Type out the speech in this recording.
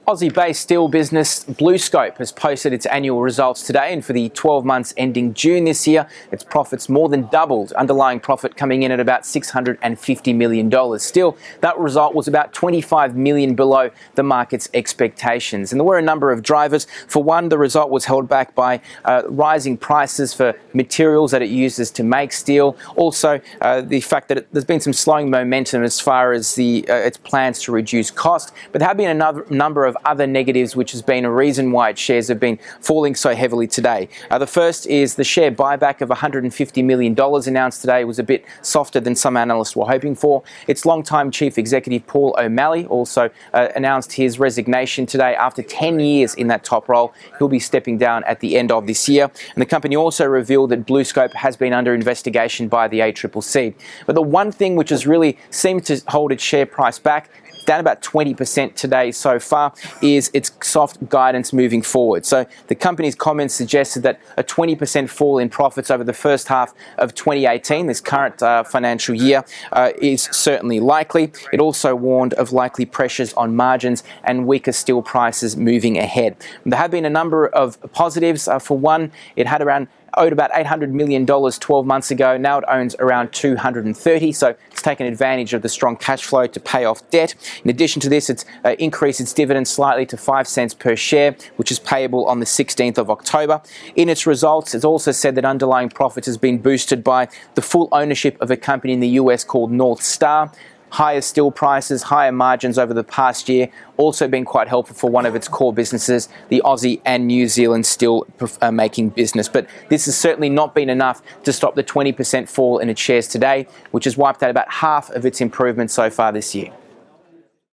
Aussie-based steel business BlueScope has posted its annual results today, and for the 12 months ending June this year, its profits more than doubled, underlying profit coming in at about $650 million. Still, that result was about $25 million below the market's expectations. And there were a number of drivers. For one, the result was held back by rising prices for materials that it uses to make steel. Also, the fact that there's been some slowing momentum as far as its plans to reduce cost. But there have been a number of other negatives, which has been a reason why its shares have been falling so heavily today. The first is the share buyback of $150 million announced today was a bit softer than some analysts were hoping for. Its longtime chief executive, Paul O'Malley, also announced his resignation today after 10 years in that top role. He'll be stepping down at the end of this year. And the company also revealed that BlueScope has been under investigation by the ACCC. But the one thing which has really seemed to hold its share price back, down about 20% today so far, is its soft guidance moving forward. So the company's comments suggested that a 20% fall in profits over the first half of 2018, this current financial year, is certainly likely. It also warned of likely pressures on margins and weaker steel prices moving ahead. There have been a number of positives. For one, it owed about $800 million 12 months ago. Now it owns around 230, so it's taken advantage of the strong cash flow to pay off debt. In addition to this, it's increased its dividend slightly to 5 cents per share, which is payable on the 16th of October. In its results, it's also said that underlying profits has been boosted by the full ownership of a company in the US called North Star. Higher steel prices, higher margins over the past year, also been quite helpful for one of its core businesses, the Aussie and New Zealand steel making business. But this has certainly not been enough to stop the 20% fall in its shares today, which has wiped out about half of its improvement so far this year.